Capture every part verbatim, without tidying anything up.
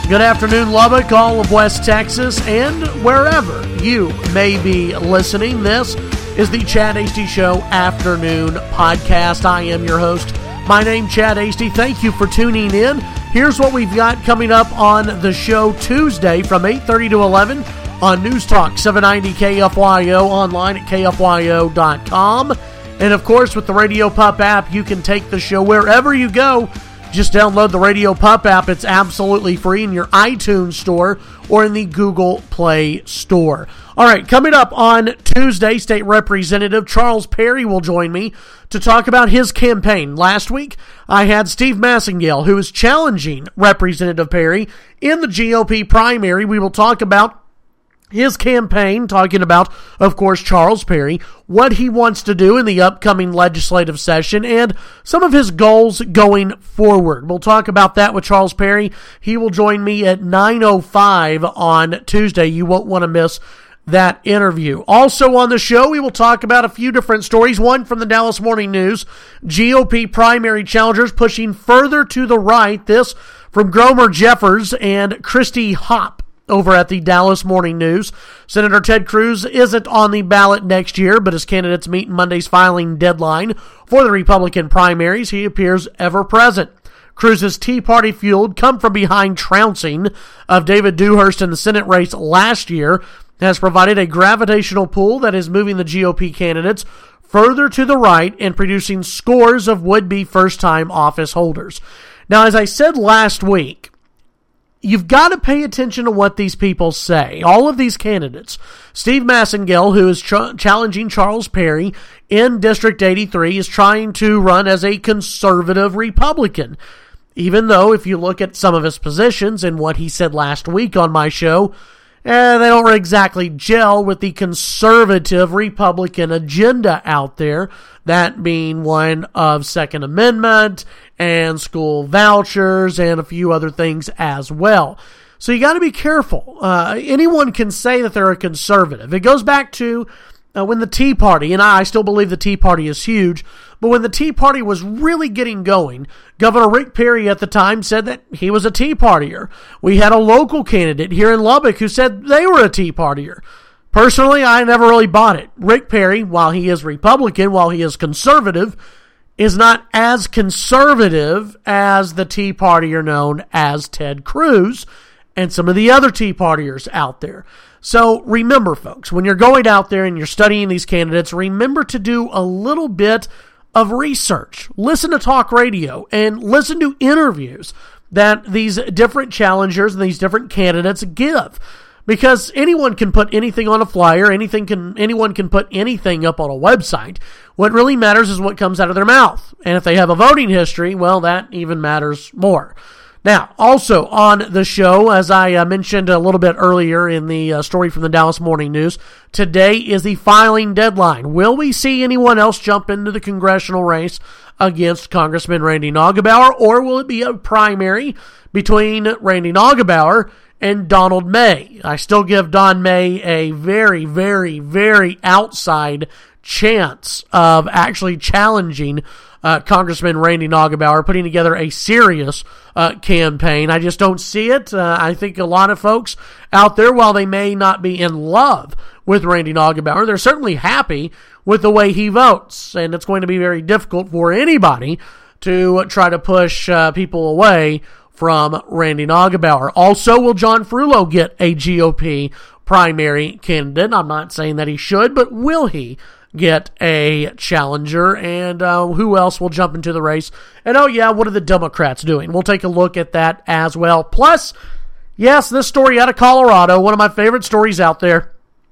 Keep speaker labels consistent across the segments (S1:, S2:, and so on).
S1: Good afternoon, Lubbock, all of West Texas, and wherever you may be listening. This is the Chad Hasty Show Afternoon Podcast. I am your host. My name, Chad Hasty. Thank you for tuning in. Here's what we've got coming up on the show Tuesday from eight thirty to eleven on News Talk seven ninety K F Y O, online at K F Y O dot com. And of course, with the Radio Pup app, you can take the show wherever you go. Just download the Radio Pup app. It's absolutely free in your iTunes store or in the Google Play Store. All right, coming up on Tuesday, State Representative Charles Perry will join me to talk about his campaign. Last week, I had Steve Massengale, who is challenging Representative Perry in the G O P primary. We will talk about his campaign, talking about, of course, Charles Perry, what he wants to do in the upcoming legislative session, and some of his goals going forward. We'll talk about that with Charles Perry. He will join me at nine oh five on Tuesday. You won't want to miss that interview. Also on the show, we will talk about a few different stories. One from the Dallas Morning News, G O P primary challengers pushing further to the right. This from Gromer Jeffers and Christy Hopp over at the Dallas Morning News. Senator Ted Cruz isn't on the ballot next year, but as candidates meet Monday's filing deadline for the Republican primaries, he appears ever present. Cruz's Tea Party-fueled come-from-behind trouncing of David Dewhurst in the Senate race last year has provided a gravitational pull that is moving the G O P candidates further to the right and producing scores of would-be first-time office holders. Now, as I said last week, you've got to pay attention to what these people say. All of these candidates. Steve Massengale, who is ch- challenging Charles Perry in District eighty-three, is trying to run as a conservative Republican. Even though, if you look at some of his positions and what he said last week on my show, eh, they don't exactly gel with the conservative Republican agenda out there, that being one of Second Amendment and school vouchers and a few other things as well. So you got to be careful. Uh, anyone can say that they're a conservative. It goes back to uh, when the Tea Party, and I still believe the Tea Party is huge, but when the Tea Party was really getting going, Governor Rick Perry at the time said that he was a Tea Partier. We had a local candidate here in Lubbock who said they were a Tea Partier. Personally, I never really bought it. Rick Perry, while he is Republican, while he is conservative, is not as conservative as the Tea Partier known as Ted Cruz and some of the other Tea Partiers out there. So remember, folks, when you're going out there and you're studying these candidates, remember to do a little bit of research. Listen to talk radio and listen to interviews that these different challengers and these different candidates give. Because anyone can put anything on a flyer, anything can anyone can put anything up on a website. What really matters is what comes out of their mouth. And if they have a voting history, well, that even matters more. Now, also on the show, as I uh, mentioned a little bit earlier in the uh, story from the Dallas Morning News, today is the filing deadline. Will we see anyone else jump into the congressional race against Congressman Randy Neugebauer, or will it be a primary between Randy Neugebauer and Donald May? I still give Don May a very, very, very outside chance of actually challenging uh, Congressman Randy Neugebauer, putting together a serious uh, campaign. I just don't see it. Uh, I think a lot of folks out there, while they may not be in love with Randy Neugebauer, they're certainly happy with the way he votes, and it's going to be very difficult for anybody to try to push uh, people away from Randy Neugebauer. Also, will John Frullo get a G O P primary candidate? I'm not saying that he should, but will he get a challenger? And uh, who else will jump into the race? And oh yeah, what are the Democrats doing? We'll take a look at that as well. Plus, yes, this story out of Colorado, one of my favorite stories out there.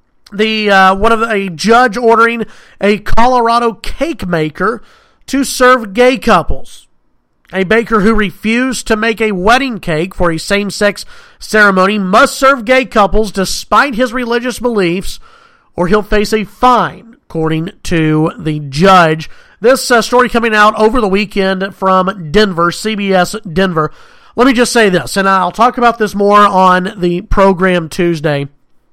S1: The uh, one of the, a judge ordering a Colorado cake maker to serve gay couples. A baker who refused to make a wedding cake for a same-sex ceremony must serve gay couples despite his religious beliefs, or he'll face a fine, according to the judge. This uh, story coming out over the weekend from Denver, C B S Denver. Let me just say this, and I'll talk about this more on the program Tuesday.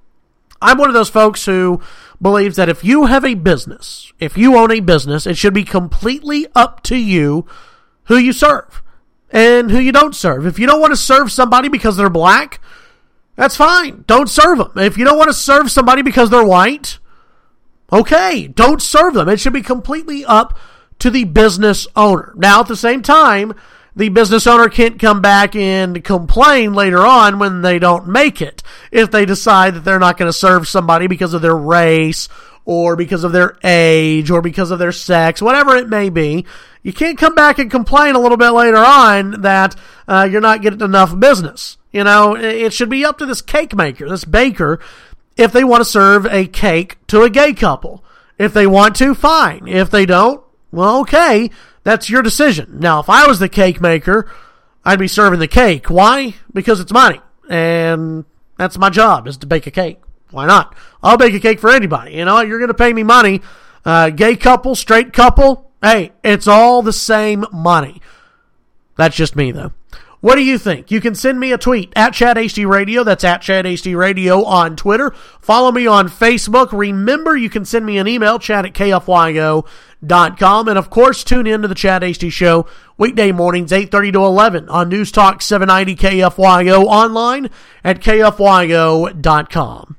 S1: I'm one of those folks who believes that if you have a business, if you own a business, it should be completely up to you who you serve. and who you don't serve. If you don't want to serve somebody because they're black, that's fine. Don't serve them. If you don't want to serve somebody because they're white, okay, don't serve them. It should be completely up to the business owner. Now, at the same time, the business owner can't come back and complain later on when they don't make it. If they decide that they're not going to serve somebody because of their race or because of their age or because of their sex, whatever it may be, you can't come back and complain a little bit later on that uh, you're not getting enough business. You know, it should be up to this cake maker, this baker, if they want to serve a cake to a gay couple. If they want to, fine. If they don't, well, okay, that's your decision. Now, if I was the cake maker, I'd be serving the cake. Why? Because it's money, and that's my job, is to bake a cake. Why not? I'll bake a cake for anybody. You know, you're going to pay me money. Uh, gay couple, straight couple, hey, it's all the same money. That's just me, though. What do you think? You can send me a tweet at Chad H D Radio. That's at Chad H D Radio on Twitter. Follow me on Facebook. Remember, you can send me an email, chad at K F Y O dot com. And, of course, tune in to the Chad H D Show weekday mornings, eight thirty to eleven on News Talk seven ninety K F Y O, online at K F Y O dot com.